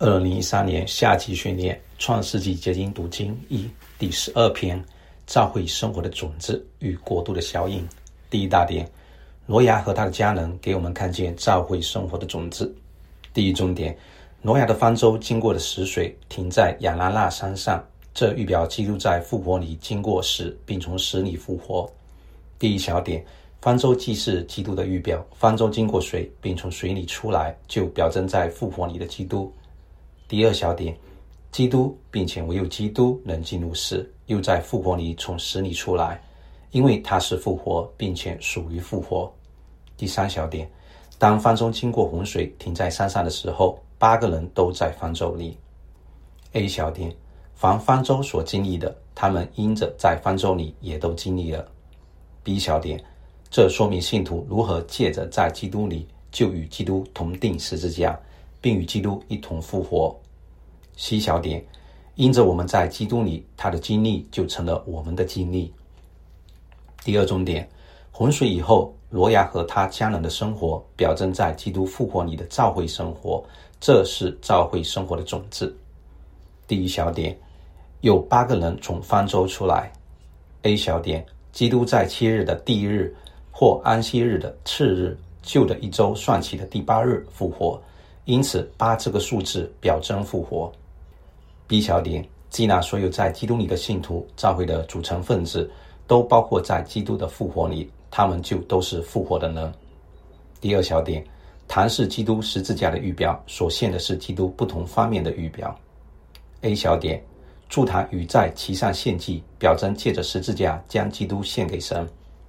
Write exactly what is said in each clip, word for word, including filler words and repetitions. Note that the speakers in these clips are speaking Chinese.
二零一三年夏季训练创世纪结晶读经一第十二篇，教会生活的种子与国度的效应。第一大点，挪亚和他的家人给我们看见教会生活的种子。第一重点，挪亚的方舟经过的死水停在亚拉腊山上，这预表基督在复活里经过死，并从死里复活。第一小点，方舟既是基督的预表，方舟经过水并从水里出来，就表征在复活里的基督。第二小点，基督并且唯有基督能进入死，又在复活里从死里出来，因为他是复活并且属于复活。第三小点，当方舟经过洪水停在山上的时候，八个人都在方舟里。 A 小点，凡方舟所经历的，他们因着在方舟里也都经历了。 B 小点，这说明信徒如何借着在基督里就与基督同钉十字架，并与基督一同复活。 C 小点，因着我们在基督里，他的经历就成了我们的经历。第二重点，洪水以后，挪亚和他家人的生活表征在基督复活里的教会生活，这是教会生活的种子。第一小点，有八个人从方舟出来。 A 小点，基督在七日的第一日或安息日的次日，旧的一周算起的第八日复活，因此八这个数字表征复活。 B 小点，既然所有在基督里的信徒，教会的组成分子都包括在基督的复活里，他们就都是复活的人。第二小点，坛是基督十字架的预表，所献的是基督不同方面的预表。 A 小点，祭坛与在其上献祭，表征借着十字架将基督献给神。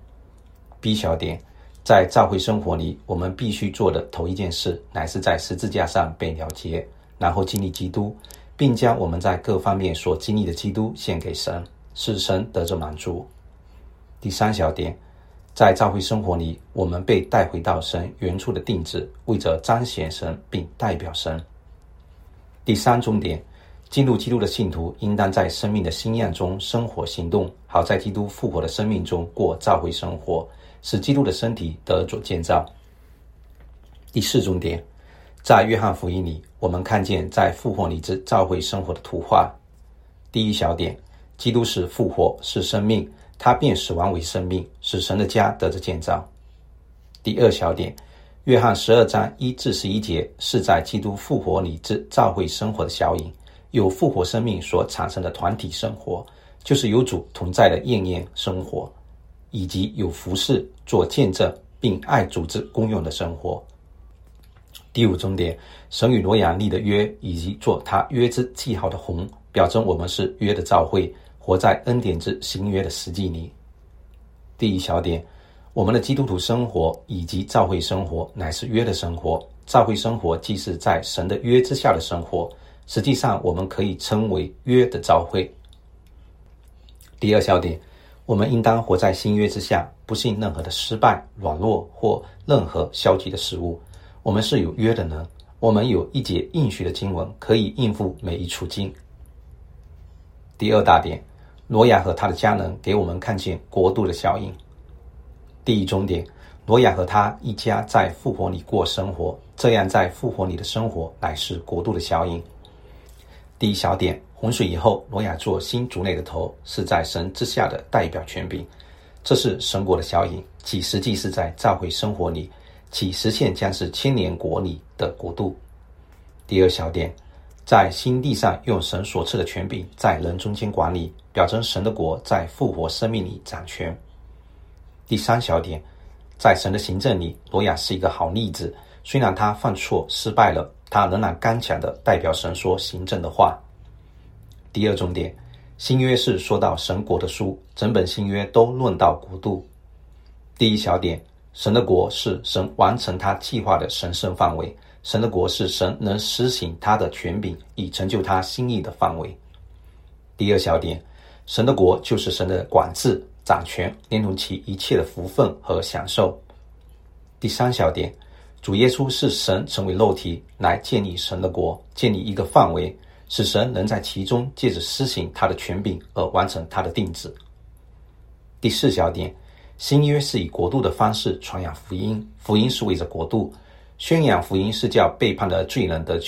B 小点，在教会生活里，我们必须做的头一件事，乃是在十字架上被了结，然后经历基督，并将我们在各方面所经历的基督献给神，使神得着满足。第三小点，在教会生活里，我们被带回到神原初的定旨，为着彰显神并代表神。第三重点，进入基督的信徒应当在生命的新样中生活行动，好在基督复活的生命中过教会生活，使基督的身体得着建造。第四重点，在约翰福音里，我们看见在复活里之教会生活的图画。第一小点，基督是复活，是生命，他变死亡为生命，使神的家得着建造。第二小点，约翰十二章一至十一节是在基督复活里之教会生活的效应，有复活生命所产生的团体生活，就是有主同在的宴宴生活，以及有服事、做见证并爱组织公用的生活。第五重点，神与挪亚立的约，以及做他约之记号的红，表征我们是约的教会，活在恩典之新约的实际里。第一小点，我们的基督徒生活以及教会生活乃是约的生活，教会生活既是在神的约之下的生活，实际上我们可以称为约的教会。第二小点，我们应当活在新约之下，不信任何的失败、软弱或任何消极的事物。我们是有约的人，我们有一节应许的经文，可以应付每一处境。第二大点，挪亚和他的家人给我们看见国度的效应。第一重点，挪亚和他一家在复活里过生活，这样在复活里的生活乃是国度的效应。第一小点，洪水以后，挪亚做新族类的头，是在神之下的代表权柄，这是神国的效应，其实际是在教会生活里，其实现将是千年国里的国度。第二小点，在新地上用神所赐的权柄在人中间管理，表征神的国在复活生命里掌权。第三小点，在神的行政里，挪亚是一个好例子，虽然他犯错失败了，他仍然刚强的代表神说行政的话。第二重点，新约是说到神国的书，整本新约都论到国度。第一小点，神的国是神完成他计划的神圣范围，神的国是神能施行他的权柄以成就他心意的范围。第二小点，神的国就是神的管制、掌权，连同其一切的福分和享受。第三小点，主耶稣是神成为肉体来建立神的国，建立一个范围，使神能在其中借着施行他的权柄而完成他的定旨。第四小点，新约是以国度的方式传扬福音，福音是为着国度，宣扬福音是叫背叛的罪人得救，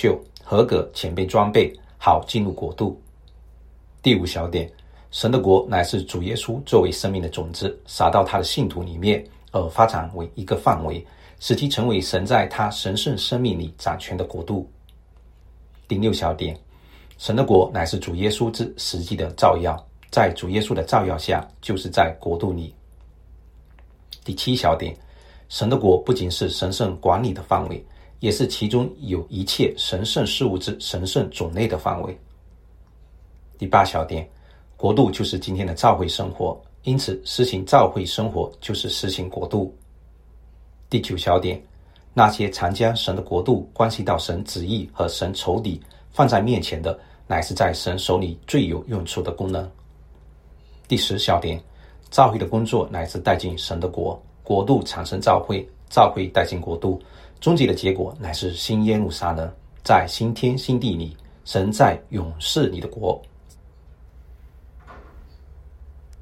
合格且被装备，好进入国度。第五小点，神的国乃是主耶稣作为生命的种子撒到他的信徒里面，而发展为一个范围，使其成为神在他神圣生命里掌权的国度。第六小点，神的国乃是主耶稣之实际的照耀，在主耶稣的照耀下，就是在国度里。第七小点，神的国不仅是神圣管理的范围，也是其中有一切神圣事物之神圣种类的范围。第八小点，国度就是今天的教会生活，因此实行教会生活就是实行国度。第九小点，那些常将神的国度关系到神旨意和神仇敌放在面前的，乃是在神手里最有用处的功能。第十小点，教会的工作乃是带进神的国，国度产生教会，教会带进国度，终极的结果乃是新耶路撒冷，在新天新地里，神在永世里的国。